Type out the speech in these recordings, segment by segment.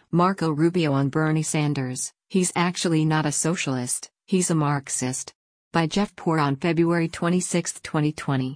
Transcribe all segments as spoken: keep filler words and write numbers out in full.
Marco Rubio on Bernie Sanders, he's actually not a socialist, he's a Marxist. By Jeff Poor on February twenty-sixth, twenty twenty.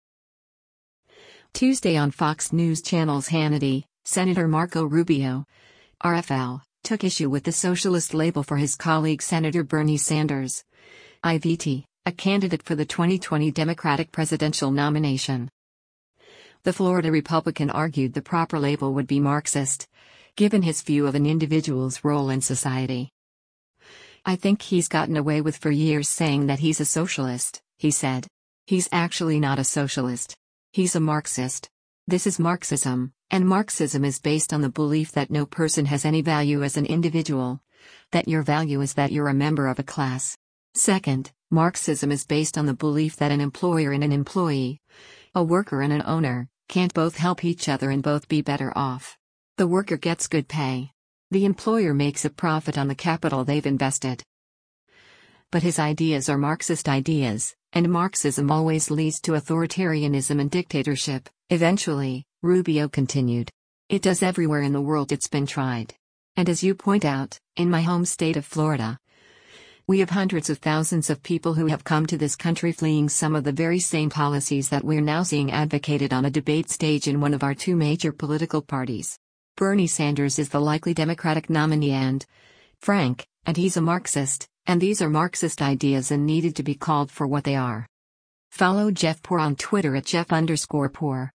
Tuesday on Fox News Channel's Hannity, Senator Marco Rubio, R F L, took issue with the socialist label for his colleague Senator Bernie Sanders, I V T, a candidate for the twenty twenty Democratic presidential nomination. The Florida Republican argued the proper label would be Marxist, given his view of an individual's role in society. "I think he's gotten away with for years saying that he's a socialist," he said. "He's actually not a socialist. He's a Marxist. This is Marxism, and Marxism is based on the belief that no person has any value as an individual, that your value is that you're a member of a class. Second, Marxism is based on the belief that an employer and an employee, a worker and an owner, can't both help each other and both be better off. The worker gets good pay. The employer makes a profit on the capital they've invested." But his ideas are Marxist ideas, and Marxism always leads to authoritarianism and dictatorship, eventually, Rubio continued. "It does everywhere in the world it's been tried. And as you point out, in my home state of Florida, we have hundreds of thousands of people who have come to this country fleeing some of the very same policies that we're now seeing advocated on a debate stage in one of our two major political parties. Bernie Sanders is the likely Democratic nominee and, frank, and he's a Marxist, and these are Marxist ideas and needed to be called for what they are." Follow Jeff Poor on Twitter at Jeff underscore Poor.